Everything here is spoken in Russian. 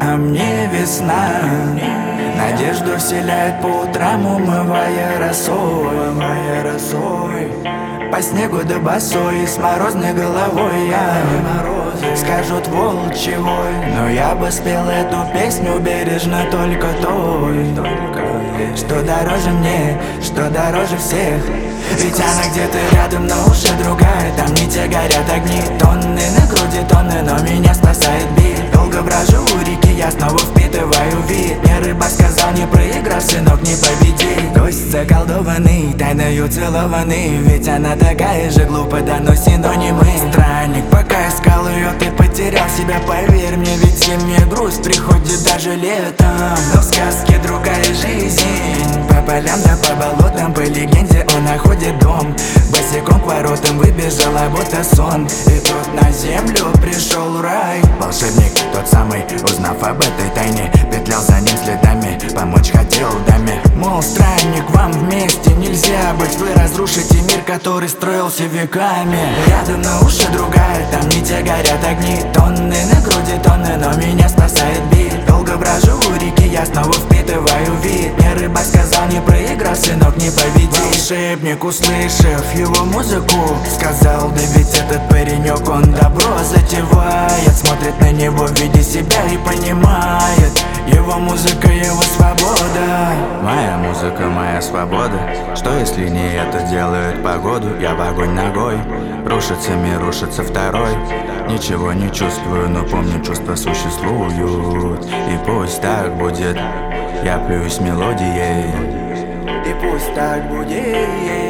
на мне весна. Надежду вселяет по утрам, умывая росой. По снегу да босой, с морозной головой я скажут волчевой, но я бы спел эту песню бережно только той, что дороже мне, что дороже всех. Ведь она где-то рядом, но уже другая. Там не те горят огни, тонны на груди тонны, но меня спасает бит. Долго брожу у реки, я снова впитываю вид. Мне рыба сказал, не проиграв, сынок, не победи. Гость заколдованный, тайною целованный. Ведь она такая же глупая, да, но синонимы. Странник, пока искал ее, ты потерял себя, поверь мне. Ведь зимняя грусть приходит даже летом, но в сказке другая жизнь. По полям да по болотам, по легенде он находит дом. Босиком к воротам выбежала, будто сон. И тут на землю пришел рай. Волшебник тот самый, узнав об этой тайне, петлял за ним следами, помочь хотел даме. Мол, странник, вам вместе нельзя быть, вы разрушите мир, который строился веками. Рядом, но уже другая, там не те горят огни, тонны на груди тонны, но меня спасает бит. Долго брожу у реки, я снова впитываю вид. Мне рыба сказал, не проиграв, сынок, не победи. Волшебник, услышав его музыку, сказал, да ведь этот паренек, он добро затевает. Смотрит на него в виде себя и понимает, его музыка, его свобода. Моя музыка, моя свобода. Что если не это делает погоду? Я в огонь ногой, рушится мир, рушится второй. Ничего не чувствую, но помню, чувства существуют. И пусть так будет, я плююсь мелодией. И пусть так будет.